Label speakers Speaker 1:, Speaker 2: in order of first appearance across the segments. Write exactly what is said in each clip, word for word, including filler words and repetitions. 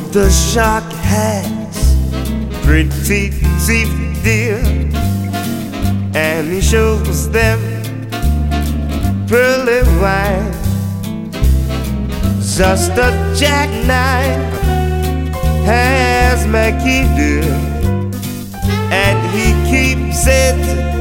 Speaker 1: The shark has pretty teeth, dear, and he shows them pearly white. Just a jackknife has Mackie, dear, and he keeps it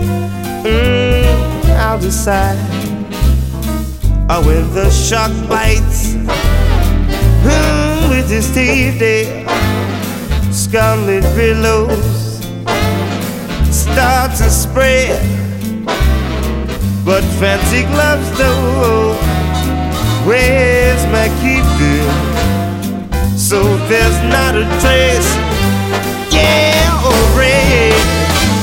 Speaker 1: mm, out the side. Oh, when the shark bites mm, with his teeth, dear, scarlet billows start to spread. But fancy gloves, though, where's Mackie, dear? So there's not a trace, yeah, or red.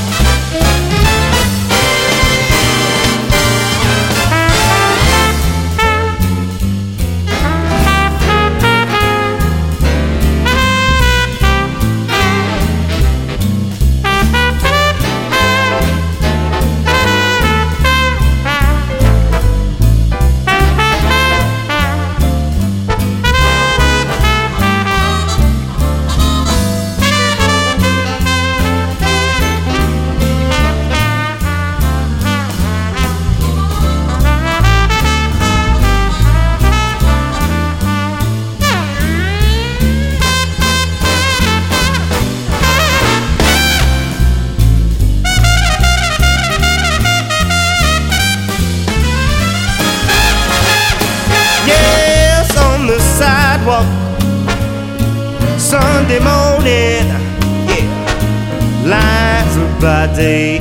Speaker 1: Sunday morning, yeah, lines of by day,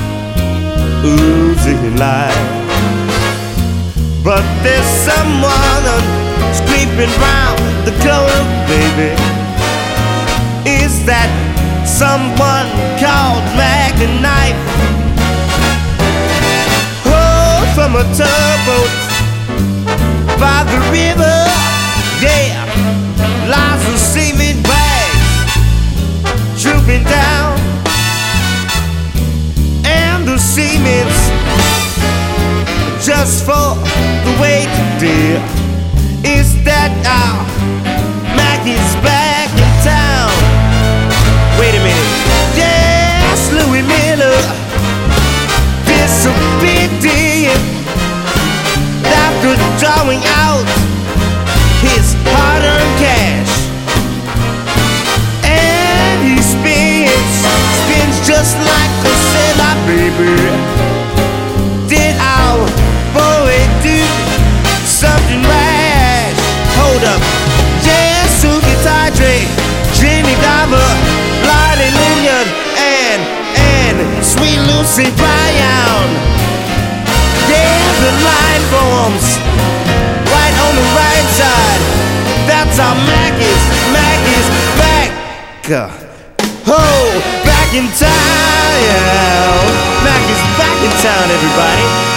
Speaker 1: oozing light. But there's someone creeping round the corner, baby. Is that someone called Mac the Knife? Oh, from a tugboat by the river, yeah, lies a cement bags drooping down, and the cement's just for the weight, dear. Is that our Mac is back in town? Wait a minute, yes, Louis Miller disappeared, dear, after drawing out his hard-earned cash, and he spins, spins just like a sailor, baby. Did our boy do something rash? Hold up, yeah, Suki Tadre, Jimmy Diver, Lottie Liniard, and, and Sweet Lucy Brown. Yeah, the line forms right on the right side. That's how Mac is, Mac is back. Oh, back in town. Mac is back in town, everybody.